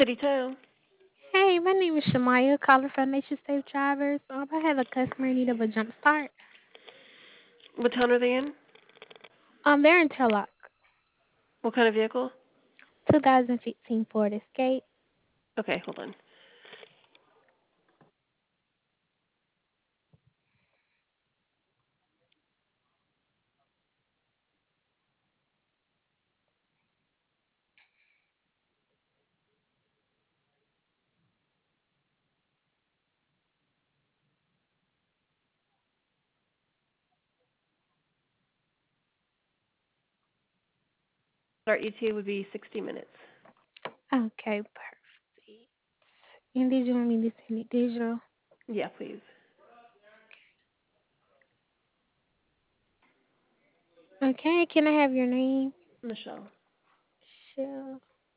City Town. Hey, my name is Shamaya, calling from Nation Safe Drivers. I have a customer in need of a jump start. What town are they in? They're in Turlock, What kind of vehicle? 2015 Ford Escape. Okay, hold on. Our ETA would be 60 minutes. Okay, perfect. And did you want me to send it digital? Yeah, please. Okay, can I have your name? Michelle. Sure.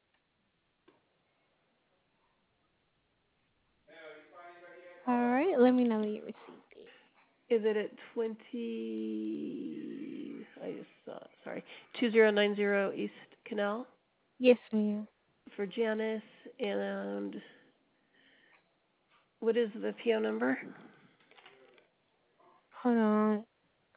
All right, let me know when you received it. Is it at 20? I just saw. Sorry, 2090 East Canal Yes, ma'am. for Janice. And what is the PO number? Hold on.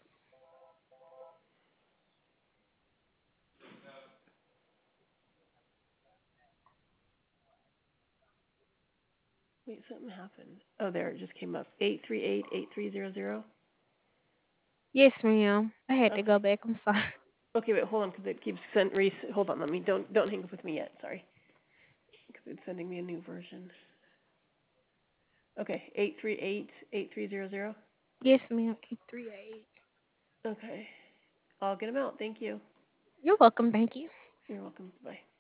Wait, something happened. Oh, there it just came up. 8388300. Yes, ma'am. I had to go Okay. back. I'm sorry. Okay, wait, hold on, because it keeps hold on, let me don't hang up with me yet. Sorry, because it's sending me a new version. Okay, 8388300. Yes, ma'am. 838. Okay, I'll get them out. Thank you. You're welcome. Thank you. You're welcome. Bye.